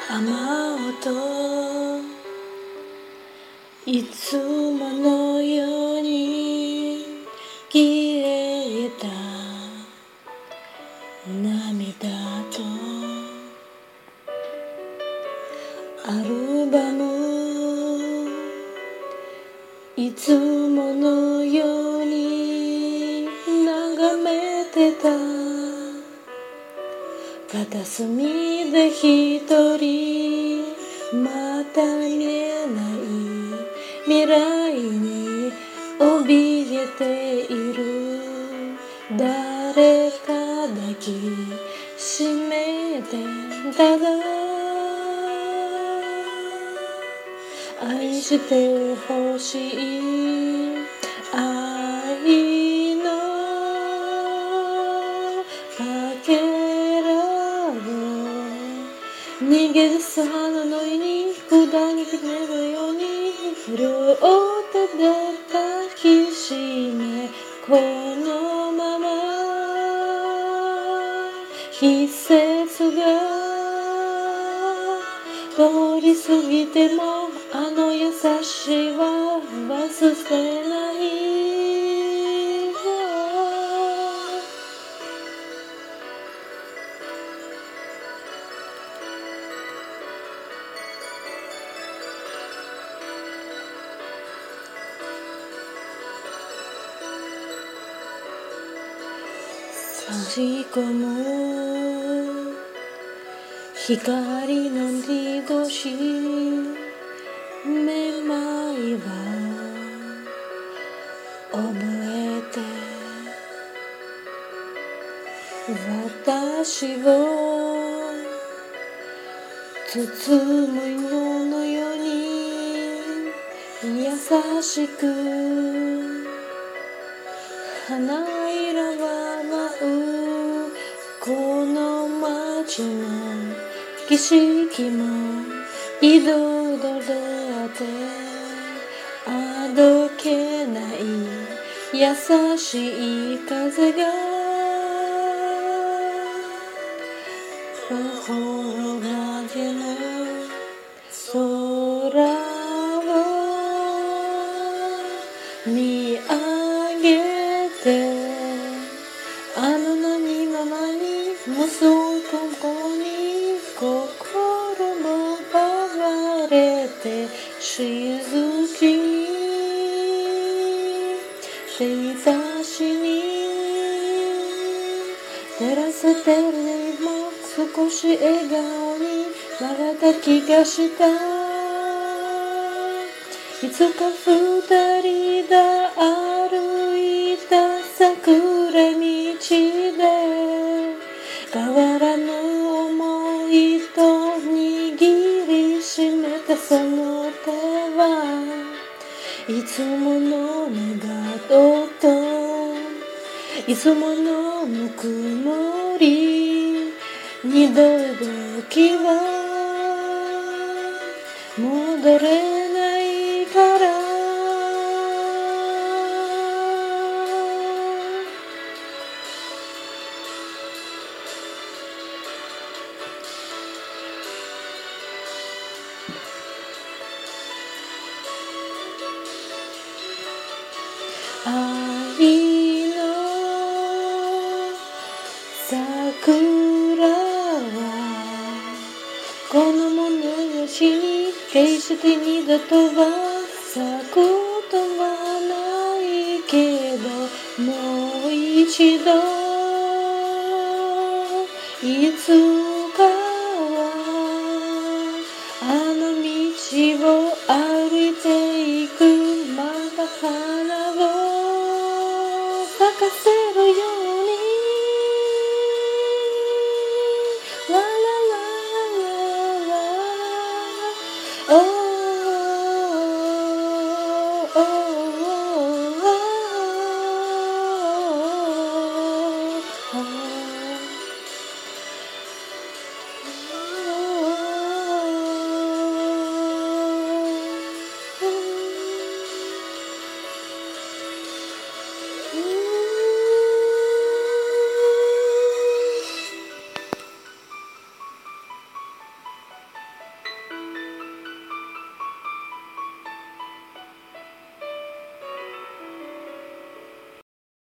雨音いつものように消えた涙とアルバムいつものように眺めてた片隅で一人また見えない未来に怯えている誰か抱きしめてただ愛してほしい愛のかけらを逃げ出す花のように砕けて寝るように両手で抱きしめこのまま季節が通り過ぎてもあの優しいは忘れないよ差し込む光の二度しめまいは覚えて私を包む色のように優しく花色は舞うこの街の景色も彩ってあどけない優しい風が頬がけの空を見上げてあの波の前にもそうここに心も奪われて静き日差しに照らされてるも少し笑顔になれた気がしたいつか二人で歩いた桜道で変わらぬ想いと握りしめたその手はいつもの願いといつものぬくもり二度時は戻れないから愛の桜はこの物腰に決して二度とは咲くことはないけどもう一度いつかはあの道を歩いていくまた花を咲かせるよ